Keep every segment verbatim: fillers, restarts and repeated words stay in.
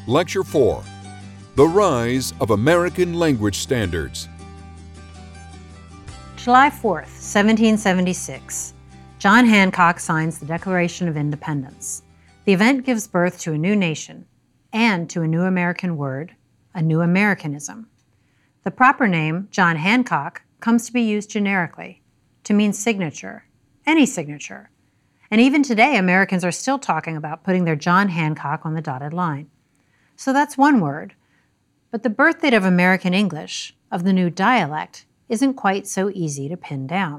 Lecture four, The Rise of American Language Standards. July fourth, seventeen seventy-six. John Hancock signs the Declaration of Independence. The event gives birth to a new nation and to a new American word, a new Americanism. The proper name, John Hancock, comes to be used generically to mean signature, any signature. And even today, Americans are still talking about putting their John Hancock on the dotted line. So that's one word. But the birth date of American English, of the new dialect, isn't quite so easy to pin down.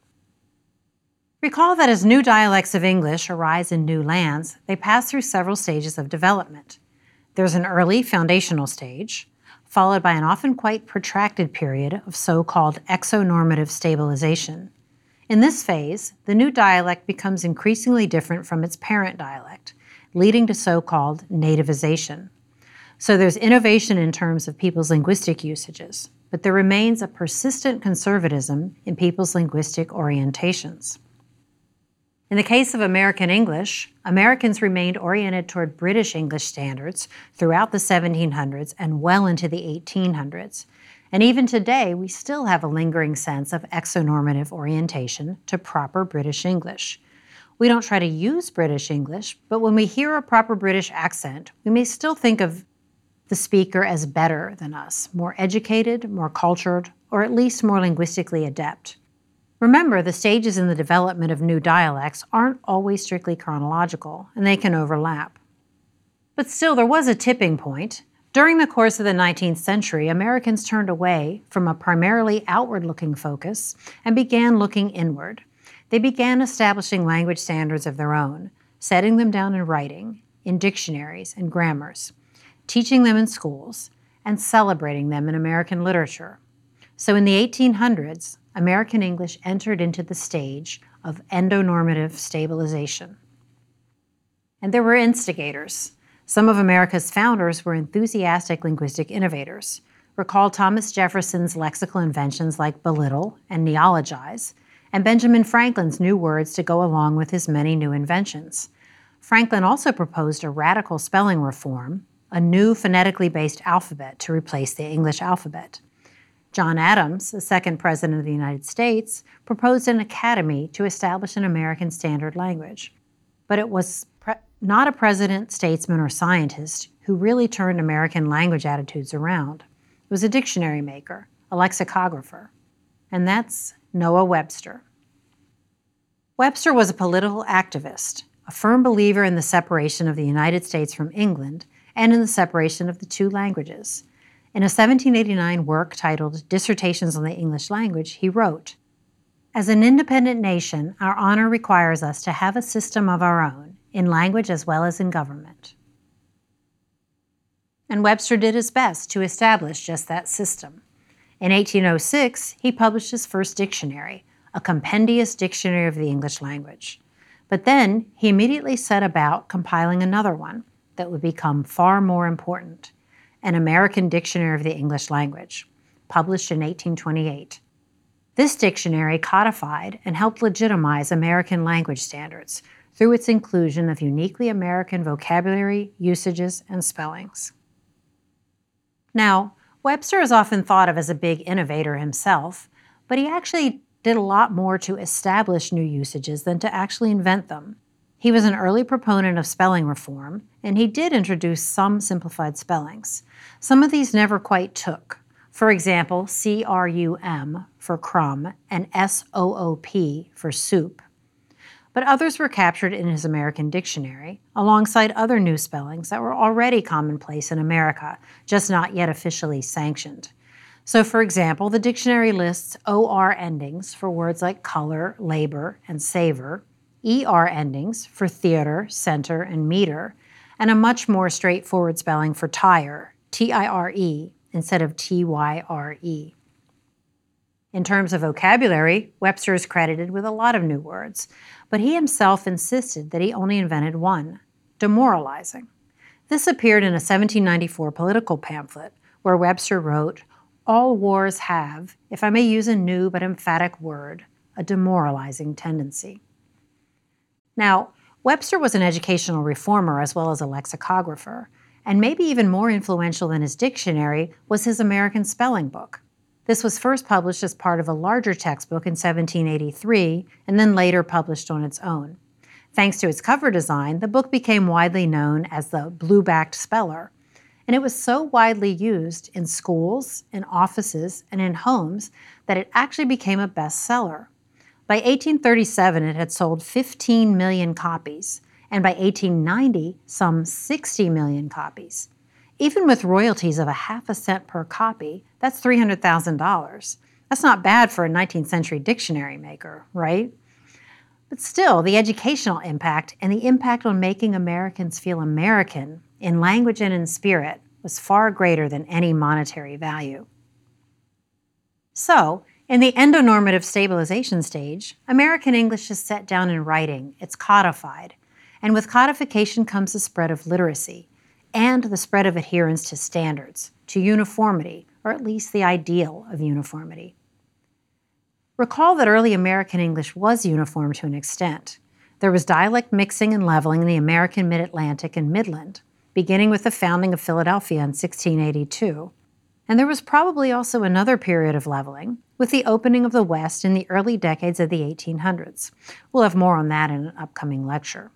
Recall that as new dialects of English arise in new lands, they pass through several stages of development. There's an early foundational stage, followed by an often quite protracted period of so-called exonormative stabilization. In this phase, the new dialect becomes increasingly different from its parent dialect, leading to so-called nativization. So there's innovation in terms of people's linguistic usages, but there remains a persistent conservatism in people's linguistic orientations. In the case of American English, Americans remained oriented toward British English standards throughout the seventeen hundreds and well into the eighteen hundreds. And even today, we still have a lingering sense of exonormative orientation to proper British English. We don't try to use British English, but when we hear a proper British accent, we may still think of the speaker as better than us, more educated, more cultured, or at least more linguistically adept. Remember, the stages in the development of new dialects aren't always strictly chronological, and they can overlap. But still, there was a tipping point. During the course of the nineteenth century, Americans turned away from a primarily outward-looking focus and began looking inward. They began establishing language standards of their own, setting them down in writing, in dictionaries and grammars, teaching them in schools, and celebrating them in American literature. So in the eighteen hundreds, American English entered into the stage of endonormative stabilization. And there were instigators. Some of America's founders were enthusiastic linguistic innovators. Recall Thomas Jefferson's lexical inventions like belittle and neologize, and Benjamin Franklin's new words to go along with his many new inventions. Franklin also proposed a radical spelling reform, a new phonetically based alphabet to replace the English alphabet. John Adams, the second president of the United States, proposed an academy to establish an American standard language. But it was pre- not a president, statesman, or scientist who really turned American language attitudes around. It was a dictionary maker, a lexicographer, and that's Noah Webster. Webster was a political activist, a firm believer in the separation of the United States from England and in the separation of the two languages. In a seventeen eighty-nine work titled Dissertations on the English Language, he wrote, "As an independent nation, our honor requires us to have a system of our own, in language as well as in government." And Webster did his best to establish just that system. In eighteen oh six, he published his first dictionary, a compendious dictionary of the English language. But then he immediately set about compiling another one that would become far more important, an American Dictionary of the English Language, published in eighteen twenty-eight. This dictionary codified and helped legitimize American language standards through its inclusion of uniquely American vocabulary, usages, and spellings. Now, Webster is often thought of as a big innovator himself, but he actually did a lot more to establish new usages than to actually invent them. He was an early proponent of spelling reform, and he did introduce some simplified spellings. Some of these never quite took. For example, C R U M for crumb and S O O P for soup. But others were captured in his American Dictionary, alongside other new spellings that were already commonplace in America, just not yet officially sanctioned. So, for example, the dictionary lists O R endings for words like color, labor, and savor, E R endings for theater, center, and meter, and a much more straightforward spelling for tire, T I R E, instead of T Y R E. In terms of vocabulary, Webster is credited with a lot of new words, but he himself insisted that he only invented one, demoralizing. This appeared in a seventeen ninety-four political pamphlet where Webster wrote, "All wars have, if I may use a new but emphatic word, a demoralizing tendency." Now, Webster was an educational reformer as well as a lexicographer, And maybe even more influential than his dictionary was his American Spelling Book. This was first published as part of a larger textbook in seventeen eighty-three, and then later published on its own. Thanks to its cover design, the book became widely known as the Blue-Backed Speller, and it was so widely used in schools, in offices, and in homes that it actually became a bestseller. By eighteen thirty-seven, it had sold fifteen million copies, and by eighteen ninety, some sixty million copies. Even with royalties of a half a cent per copy, that's three hundred thousand dollars. That's not bad for a nineteenth century dictionary maker, right? But still, the educational impact and the impact on making Americans feel American in language and in spirit was far greater than any monetary value. So, in the endonormative stabilization stage, American English is set down in writing, it's codified, and with codification comes the spread of literacy and the spread of adherence to standards, to uniformity, or at least the ideal of uniformity. Recall that early American English was uniform to an extent. There was dialect mixing and leveling in the American Mid-Atlantic and Midland, beginning with the founding of Philadelphia in sixteen eighty-two. And there was probably also another period of leveling, with the opening of the West in the early decades of the eighteen hundreds. We'll have more on that in an upcoming lecture.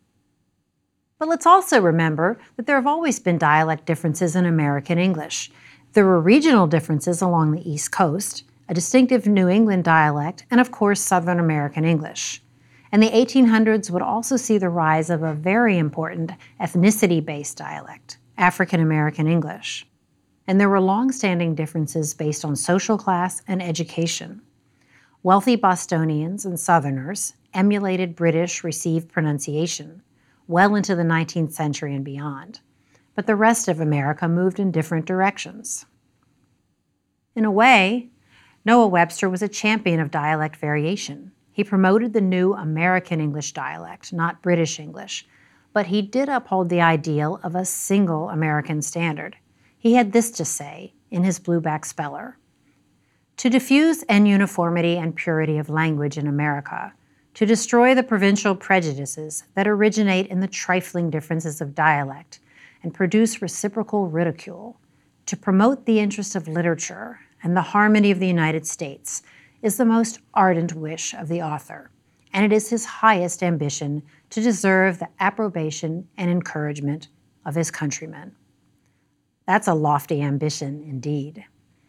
But let's also remember that there have always been dialect differences in American English. There were regional differences along the East Coast, a distinctive New England dialect, and of course Southern American English. And the eighteen hundreds would also see the rise of a very important ethnicity-based dialect, African American English. And there were long-standing differences based on social class and education. Wealthy Bostonians and Southerners emulated British received pronunciation well into the nineteenth century and beyond, but the rest of America moved in different directions. In a way, Noah Webster was a champion of dialect variation. He promoted the new American English dialect, not British English, but he did uphold the ideal of a single American standard. He had this to say in his Blue-Backed Speller: "To diffuse an uniformity and purity of language in America, to destroy the provincial prejudices that originate in the trifling differences of dialect and produce reciprocal ridicule, to promote the interest of literature and the harmony of the United States, is the most ardent wish of the author, and it is his highest ambition to deserve the approbation and encouragement of his countrymen." That's a lofty ambition indeed.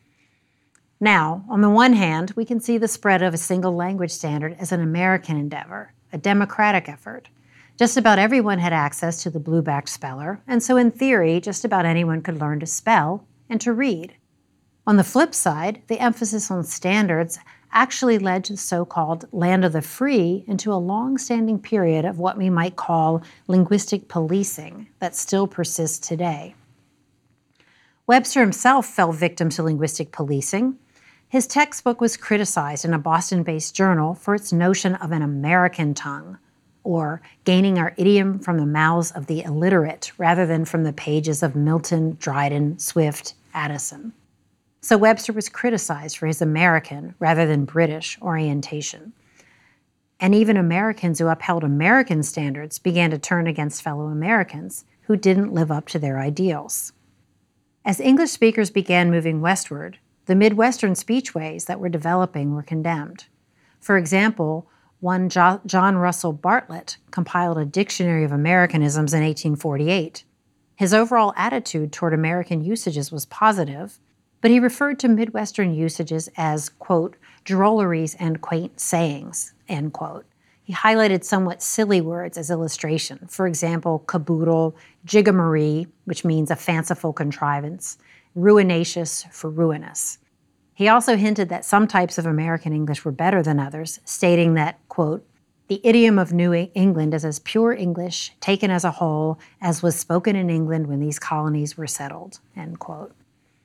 Now, on the one hand, we can see the spread of a single language standard as an American endeavor, a democratic effort. Just about everyone had access to the Blue-Backed Speller, and so in theory, just about anyone could learn to spell and to read. On the flip side, the emphasis on standards actually led to the so-called land of the free into a long-standing period of what we might call linguistic policing that still persists today. Webster himself fell victim to linguistic policing. His textbook was criticized in a Boston-based journal for its notion of an American tongue, or gaining our idiom from the mouths of the illiterate rather than from the pages of Milton, Dryden, Swift, Addison. So Webster was criticized for his American rather than British orientation. And even Americans who upheld American standards began to turn against fellow Americans who didn't live up to their ideals. As English speakers began moving westward, the Midwestern speechways that were developing were condemned. For example, one jo- John Russell Bartlett compiled a dictionary of Americanisms in eighteen forty-eight. His overall attitude toward American usages was positive, but he referred to Midwestern usages as, quote, drolleries and quaint sayings, end quote. He highlighted somewhat silly words as illustration. For example, caboodle, jigamaree, which means a fanciful contrivance, ruinaceous for ruinous. He also hinted that some types of American English were better than others, stating that, quote, the idiom of New England is as pure English, taken as a whole, as was spoken in England when these colonies were settled, end quote.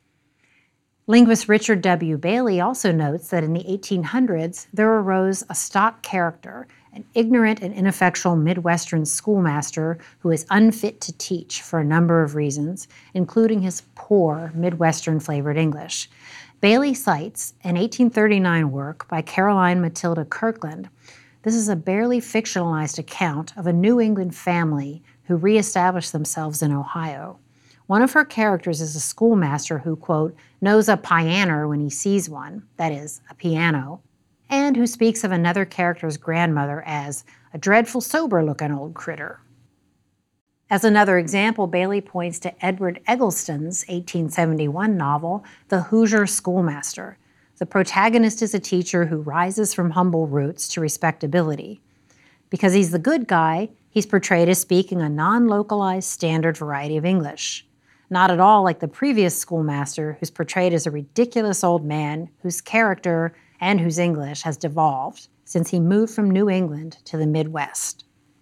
Linguist Richard W. Bailey also notes that in the eighteen hundreds, there arose a stock character, an ignorant and ineffectual Midwestern schoolmaster who is unfit to teach for a number of reasons, including his poor Midwestern-flavored English. Bailey cites an eighteen thirty-nine work by Caroline Matilda Kirkland. This is a barely fictionalized account of a New England family who reestablished themselves in Ohio. One of her characters is a schoolmaster who, quote, knows a pianer when he sees one, that is, a piano, and who speaks of another character's grandmother as a dreadful sober-looking old critter. As another example, Bailey points to Edward Eggleston's eighteen seventy-one novel, The Hoosier Schoolmaster. The protagonist is a teacher who rises from humble roots to respectability. Because he's the good guy, he's portrayed as speaking a non-localized standard variety of English. Not at all like the previous schoolmaster, who's portrayed as a ridiculous old man whose character and whose English has devolved since he moved from New England to the Midwest.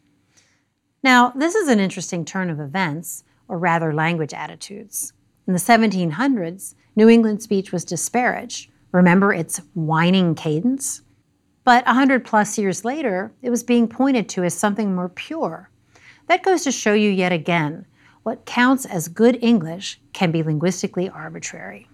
Now, this is an interesting turn of events, or rather language attitudes. In the seventeen hundreds, New England speech was disparaged. Remember its whining cadence? But a hundred plus years later, it was being pointed to as something more pure. That goes to show you yet again, what counts as good English can be linguistically arbitrary.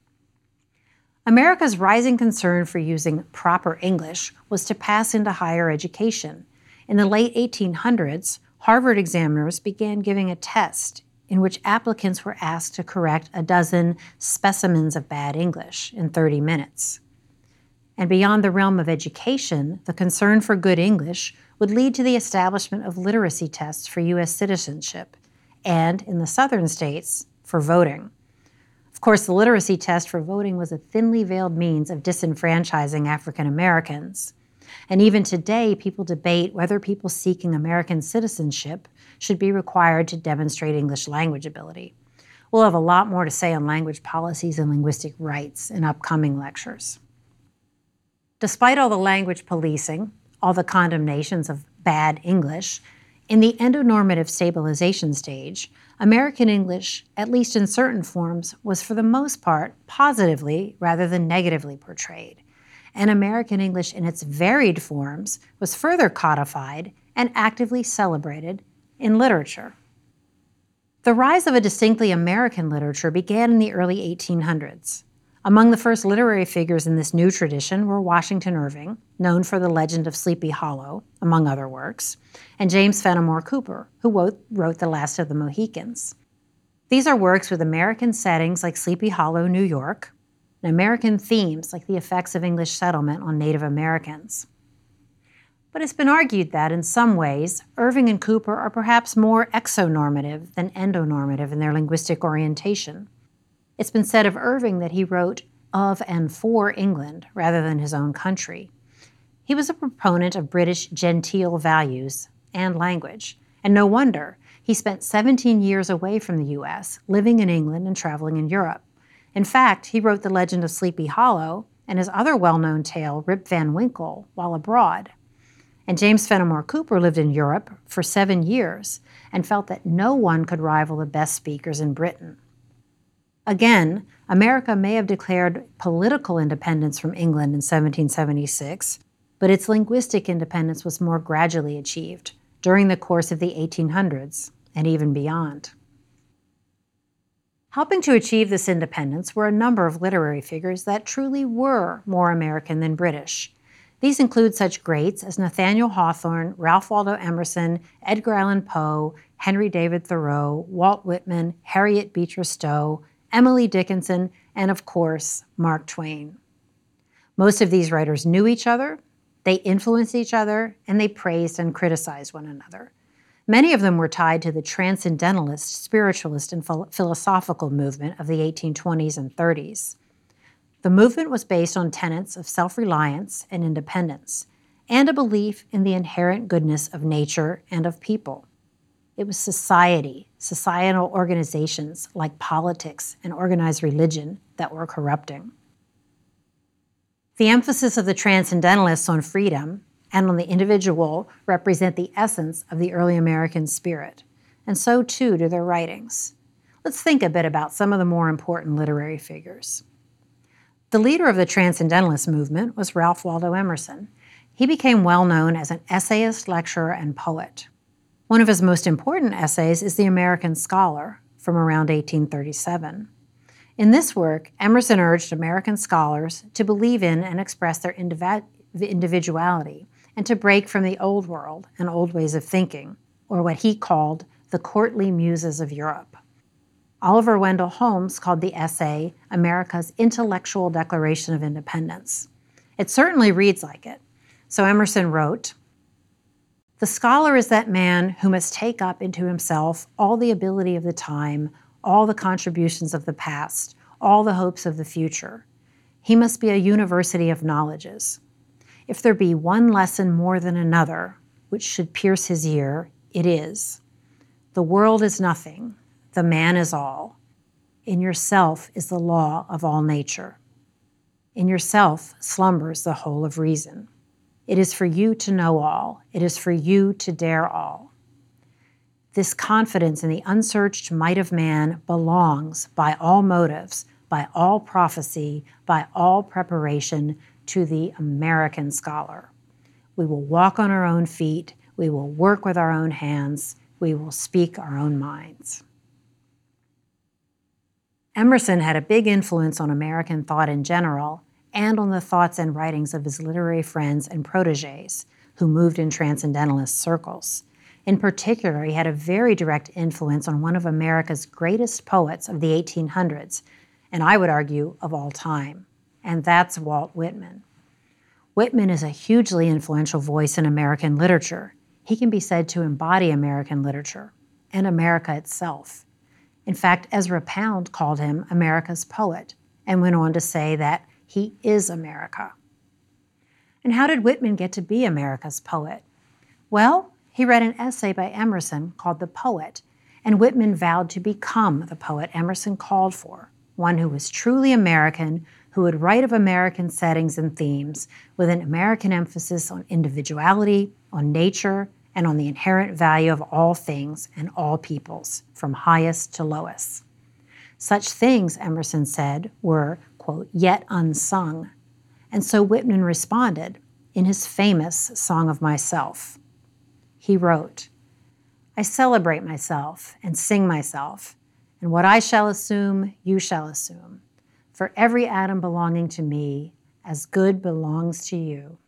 America's rising concern for using proper English was to pass into higher education. In the late eighteen hundreds, Harvard examiners began giving a test in which applicants were asked to correct a dozen specimens of bad English in thirty minutes. And beyond the realm of education, the concern for good English would lead to the establishment of literacy tests for U S citizenship, and in the southern states, for voting. Of course, the literacy test for voting was a thinly veiled means of disenfranchising African Americans. And even today, people debate whether people seeking American citizenship should be required to demonstrate English language ability. We'll have a lot more to say on language policies and linguistic rights in upcoming lectures. Despite all the language policing, all the condemnations of bad English, in the endonormative stabilization stage, American English, at least in certain forms, was for the most part positively rather than negatively portrayed. And American English in its varied forms was further codified and actively celebrated in literature. The rise of a distinctly American literature began in the early eighteen hundreds. Among the first literary figures in this new tradition were Washington Irving, known for The Legend of Sleepy Hollow, among other works, and James Fenimore Cooper, who wrote The Last of the Mohicans. These are works with American settings like Sleepy Hollow, New York, and American themes like the effects of English settlement on Native Americans. But it's been argued that, in some ways, Irving and Cooper are perhaps more exonormative than endonormative in their linguistic orientation. It's been said of Irving that he wrote of and for England rather than his own country. He was a proponent of British genteel values and language, and no wonder. He spent seventeen years away from the U S, living in England and traveling in Europe. In fact, he wrote The Legend of Sleepy Hollow and his other well-known tale, Rip Van Winkle, while abroad. And James Fenimore Cooper lived in Europe for seven years and felt that no one could rival the best speakers in Britain. Again, America may have declared political independence from England in seventeen seventy-six, but its linguistic independence was more gradually achieved during the course of the eighteen hundreds and even beyond. Helping to achieve this independence were a number of literary figures that truly were more American than British. These include such greats as Nathaniel Hawthorne, Ralph Waldo Emerson, Edgar Allan Poe, Henry David Thoreau, Walt Whitman, Harriet Beecher Stowe, Emily Dickinson, and of course, Mark Twain. Most of these writers knew each other, they influenced each other, and they praised and criticized one another. Many of them were tied to the transcendentalist, spiritualist, and philosophical movement of the eighteen twenties and thirties. The movement was based on tenets of self-reliance and independence, and a belief in the inherent goodness of nature and of people. It was society, societal organizations like politics and organized religion that were corrupting. The emphasis of the transcendentalists on freedom and on the individual represent the essence of the early American spirit, and so too do their writings. Let's think a bit about some of the more important literary figures. The leader of the Transcendentalist movement was Ralph Waldo Emerson. He became well known as an essayist, lecturer, and poet. One of his most important essays is The American Scholar, from around eighteen thirty-seven. In this work, Emerson urged American scholars to believe in and express their indiv- individuality and to break from the old world and old ways of thinking, or what he called the courtly muses of Europe. Oliver Wendell Holmes called the essay America's Intellectual Declaration of Independence. It certainly reads like it. So Emerson wrote, "The scholar is that man who must take up into himself all the ability of the time, all the contributions of the past, all the hopes of the future. He must be a university of knowledges. If there be one lesson more than another, which should pierce his ear, it is, the world is nothing, the man is all. In yourself is the law of all nature. In yourself slumbers the whole of reason. It is for you to know all. It is for you to dare all. This confidence in the unsearched might of man belongs by all motives, by all prophecy, by all preparation to the American scholar. We will walk on our own feet. We will work with our own hands. We will speak our own minds." Emerson had a big influence on American thought in general and on the thoughts and writings of his literary friends and protégés who moved in transcendentalist circles. In particular, he had a very direct influence on one of America's greatest poets of the eighteen hundreds, and I would argue of all time, and that's Walt Whitman. Whitman is a hugely influential voice in American literature. He can be said to embody American literature and America itself. In fact, Ezra Pound called him America's poet and went on to say that he is America. And how did Whitman get to be America's poet? Well, he read an essay by Emerson called The Poet, and Whitman vowed to become the poet Emerson called for, one who was truly American, who would write of American settings and themes with an American emphasis on individuality, on nature, and on the inherent value of all things and all peoples, from highest to lowest. Such things, Emerson said, were, quote, yet unsung. And so Whitman responded in his famous Song of Myself. He wrote, "I celebrate myself and sing myself, and what I shall assume, you shall assume. For every atom belonging to me, as good belongs to you."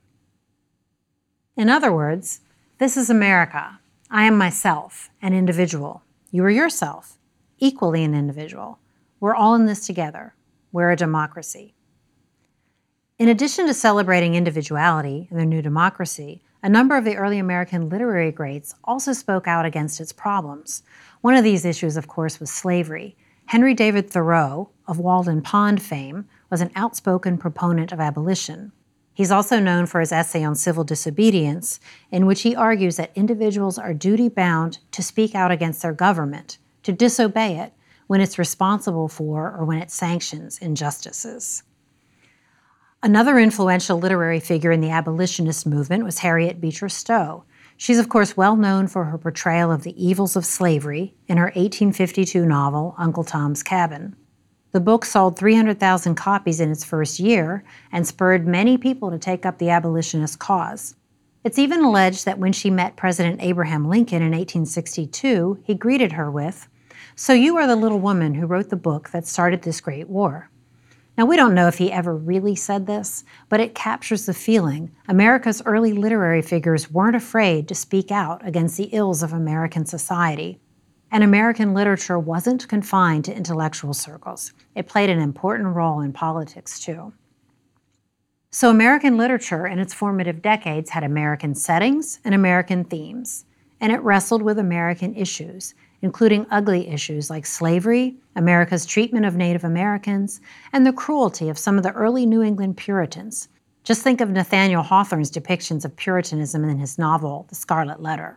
In other words, this is America. I am myself, an individual. You are yourself, equally an individual. We're all in this together. We're a democracy. In addition to celebrating individuality and their new democracy, a number of the early American literary greats also spoke out against its problems. One of these issues, of course, was slavery. Henry David Thoreau, of Walden Pond fame, was an outspoken proponent of abolition. He's also known for his essay on civil disobedience, in which he argues that individuals are duty-bound to speak out against their government, to disobey it when it's responsible for or when it sanctions injustices. Another influential literary figure in the abolitionist movement was Harriet Beecher Stowe. She's, of course, well known for her portrayal of the evils of slavery in her eighteen fifty-two novel, Uncle Tom's Cabin. The book sold three hundred thousand copies in its first year and spurred many people to take up the abolitionist cause. It's even alleged that when she met President Abraham Lincoln in eighteen sixty-two, he greeted her with, "So you are the little woman who wrote the book that started this great war." Now, we don't know if he ever really said this, but it captures the feeling America's early literary figures weren't afraid to speak out against the ills of American society. And American literature wasn't confined to intellectual circles. It played an important role in politics, too. So American literature in its formative decades had American settings and American themes, and it wrestled with American issues, including ugly issues like slavery, America's treatment of Native Americans, and the cruelty of some of the early New England Puritans. Just think of Nathaniel Hawthorne's depictions of Puritanism in his novel, The Scarlet Letter.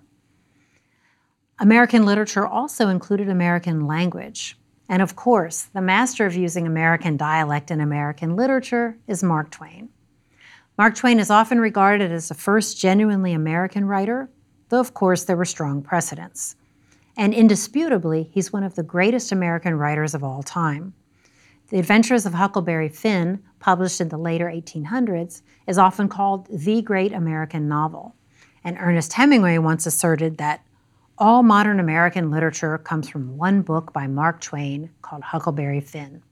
American literature also included American language. And of course, the master of using American dialect in American literature is Mark Twain. Mark Twain is often regarded as the first genuinely American writer, though of course there were strong precedents. And indisputably, he's one of the greatest American writers of all time. The Adventures of Huckleberry Finn, published in the later eighteen hundreds, is often called the great American novel. And Ernest Hemingway once asserted that all modern American literature comes from one book by Mark Twain called Huckleberry Finn.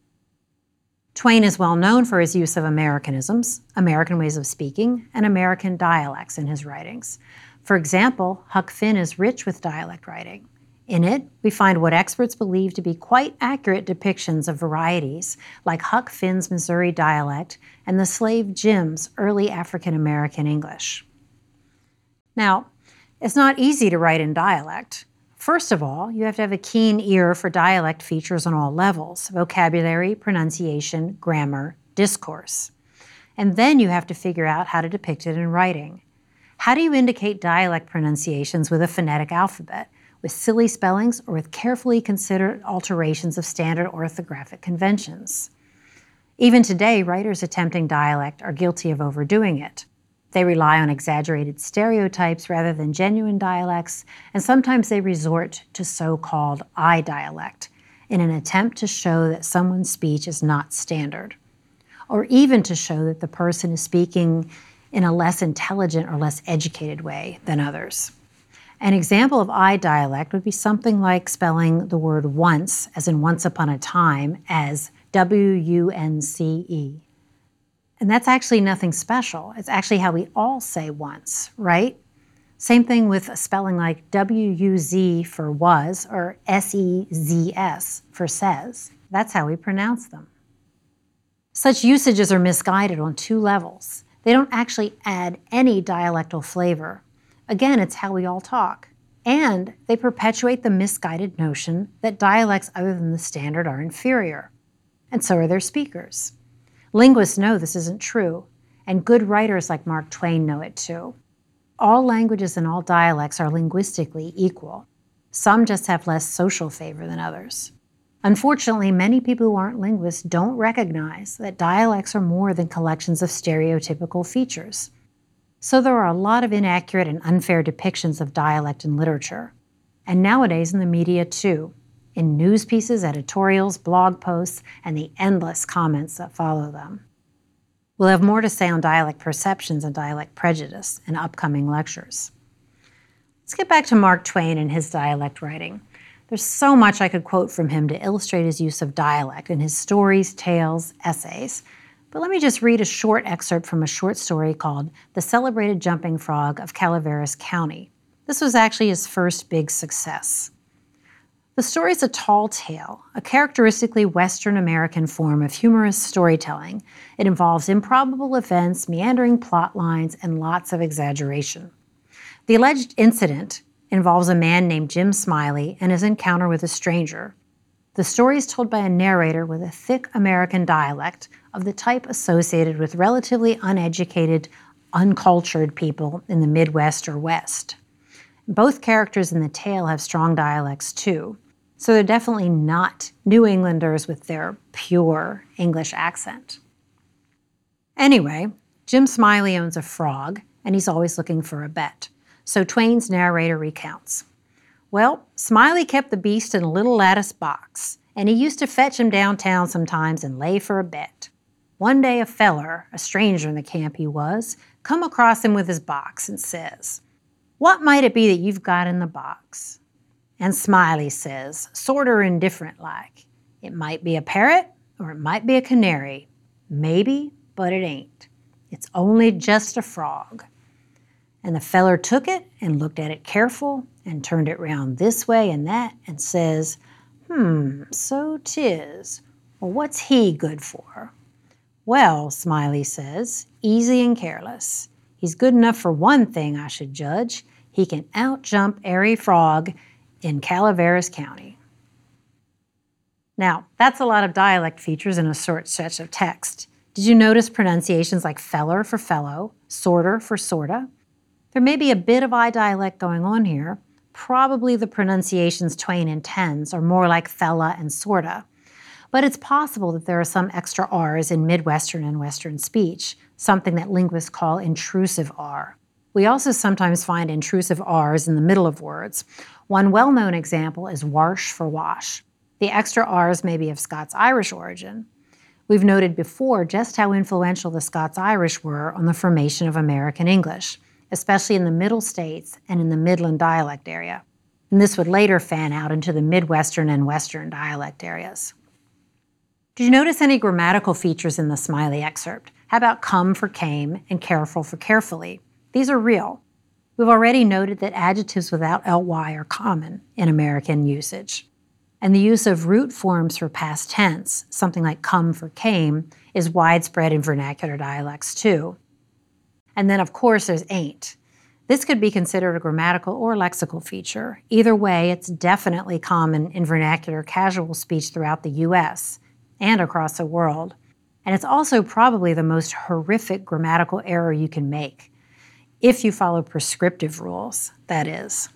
Twain is well known for his use of Americanisms, American ways of speaking, and American dialects in his writings. For example, Huck Finn is rich with dialect writing. In it, we find what experts believe to be quite accurate depictions of varieties like Huck Finn's Missouri dialect and the slave Jim's early African American English. Now, it's not easy to write in dialect. First of all, you have to have a keen ear for dialect features on all levels: vocabulary, pronunciation, grammar, discourse. And then you have to figure out how to depict it in writing. How do you indicate dialect pronunciations with a phonetic alphabet, with silly spellings, or with carefully considered alterations of standard orthographic conventions? Even today, writers attempting dialect are guilty of overdoing it. They rely on exaggerated stereotypes rather than genuine dialects, and sometimes they resort to so-called I dialect in an attempt to show that someone's speech is not standard, or even to show that the person is speaking in a less intelligent or less educated way than others. An example of I dialect would be something like spelling the word once, as in once upon a time, as W U N C E. And that's actually nothing special. It's actually how we all say once, right? Same thing with a spelling like W U Z for was or S E Z S for says. That's how we pronounce them. Such usages are misguided on two levels. They don't actually add any dialectal flavor. Again, it's how we all talk. And they perpetuate the misguided notion that dialects other than the standard are inferior. And so are their speakers. Linguists know this isn't true, and good writers like Mark Twain know it too. All languages and all dialects are linguistically equal. Some just have less social favor than others. Unfortunately, many people who aren't linguists don't recognize that dialects are more than collections of stereotypical features. So there are a lot of inaccurate and unfair depictions of dialect in literature, and nowadays in the media too, in news pieces, editorials, blog posts, and the endless comments that follow them. We'll have more to say on dialect perceptions and dialect prejudice in upcoming lectures. Let's get back to Mark Twain and his dialect writing. There's so much I could quote from him to illustrate his use of dialect in his stories, tales, essays. But let me just read a short excerpt from a short story called The Celebrated Jumping Frog of Calaveras County. This was actually his first big success. The story is a tall tale, a characteristically Western American form of humorous storytelling. It involves improbable events, meandering plot lines, and lots of exaggeration. The alleged incident involves a man named Jim Smiley and his encounter with a stranger. The story is told by a narrator with a thick American dialect of the type associated with relatively uneducated, uncultured people in the Midwest or West. Both characters in the tale have strong dialects too, so they're definitely not New Englanders with their pure English accent. Anyway, Jim Smiley owns a frog, and he's always looking for a bet. So Twain's narrator recounts. Well, Smiley kept the beast in a little lattice box, and he used to fetch him downtown sometimes and lay for a bet. One day a feller, a stranger in the camp he was, come across him with his box and says, "What might it be that you've got in the box?" And Smiley says, sorter indifferent like, "It might be a parrot or it might be a canary. Maybe, but it ain't. It's only just a frog." And the feller took it and looked at it careful and turned it round this way and that and says, "Hmm, so 'tis. Well, what's he good for?" "Well," Smiley says, "easy and careless. He's good enough for one thing, I should judge. He can out-jump airy frog in Calaveras County." Now, that's a lot of dialect features in a short stretch of text. Did you notice pronunciations like feller for fellow, sorter for sorta? There may be a bit of I dialect going on here. Probably the pronunciations Twain intends are more like fella and sorta. But it's possible that there are some extra R's in Midwestern and Western speech, something that linguists call intrusive R. We also sometimes find intrusive R's in the middle of words. One well-known example is warsh for wash. The extra R's may be of Scots-Irish origin. We've noted before just how influential the Scots-Irish were on the formation of American English, especially in the Middle States and in the Midland dialect area. And this would later fan out into the Midwestern and Western dialect areas. Did you notice any grammatical features in the Smiley excerpt? How about come for came and careful for carefully? These are real. We've already noted that adjectives without ly are common in American usage. And the use of root forms for past tense, something like come for came, is widespread in vernacular dialects too. And then, of course, there's ain't. This could be considered a grammatical or lexical feature. Either way, it's definitely common in vernacular casual speech throughout the U S and across the world. And it's also probably the most horrific grammatical error you can make, if you follow prescriptive rules, that is.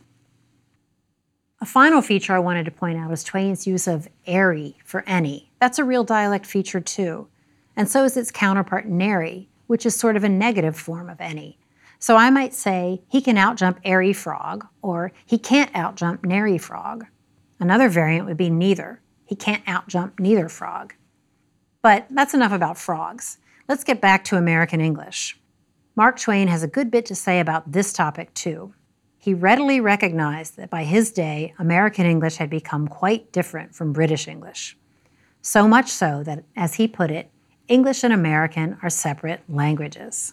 A final feature I wanted to point out is Twain's use of airy for any. That's a real dialect feature too. And so is its counterpart nary, which is sort of a negative form of any. So I might say, he can outjump airy frog, or he can't outjump nary frog. Another variant would be neither. He can't outjump neither frog. But that's enough about frogs. Let's get back to American English. Mark Twain has a good bit to say about this topic too. He readily recognized that by his day, American English had become quite different from British English. So much so that, as he put it, English and American are separate languages.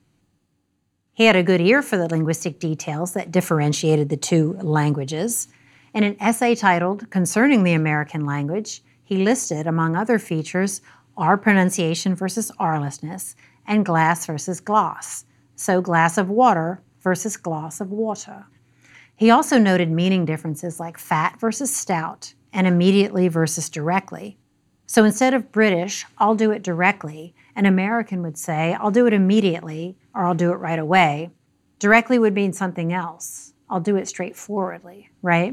He had a good ear for the linguistic details that differentiated the two languages. In an essay titled Concerning the American Language, he listed, among other features, R pronunciation versus R-lessness and glass versus gloss, so glass of water versus gloss of water. He also noted meaning differences like fat versus stout and immediately versus directly. So instead of British, I'll do it directly, an American would say, I'll do it immediately, or I'll do it right away. Directly would mean something else. I'll do it straightforwardly, right?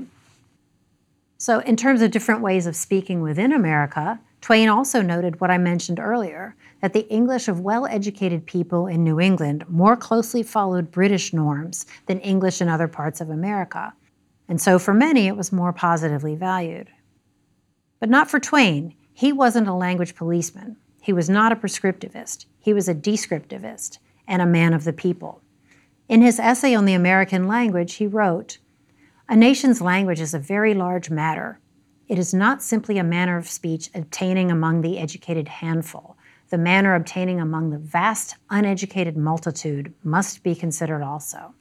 So in terms of different ways of speaking within America, Twain also noted what I mentioned earlier, that the English of well-educated people in New England more closely followed British norms than English in other parts of America. And so for many, it was more positively valued. But not for Twain. He wasn't a language policeman. He was not a prescriptivist. He was a descriptivist and a man of the people. In his essay on the American language, he wrote, "A nation's language is a very large matter. It is not simply a manner of speech obtaining among the educated handful. The manner obtaining among the vast uneducated multitude must be considered also."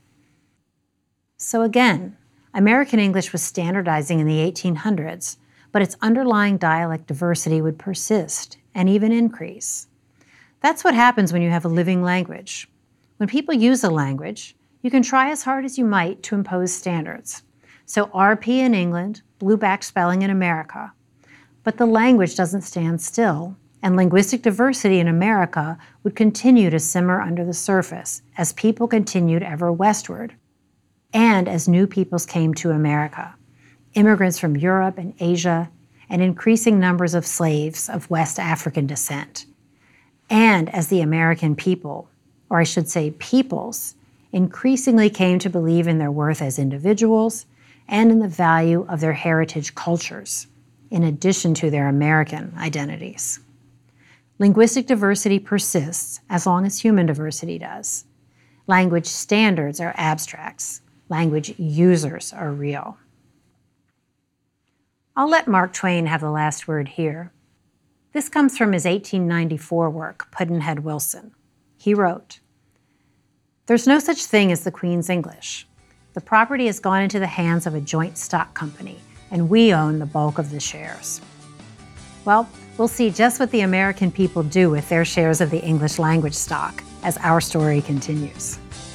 So again, American English was standardizing in the eighteen hundreds, but its underlying dialect diversity would persist and even increase. That's what happens when you have a living language. When people use a language, you can try as hard as you might to impose standards. So R P in England, blueback spelling in America. But the language doesn't stand still, and linguistic diversity in America would continue to simmer under the surface as people continued ever westward, and as new peoples came to America, immigrants from Europe and Asia, and increasing numbers of slaves of West African descent, and as the American people, or I should say peoples, increasingly came to believe in their worth as individuals and in the value of their heritage cultures, in addition to their American identities. Linguistic diversity persists as long as human diversity does. Language standards are abstracts. Language users are real. I'll let Mark Twain have the last word here. This comes from his eighteen ninety-four work, Pudd'nhead Wilson. He wrote, "There's no such thing as the Queen's English. The property has gone into the hands of a joint stock company, and we own the bulk of the shares." Well, we'll see just what the American people do with their shares of the English language stock as our story continues.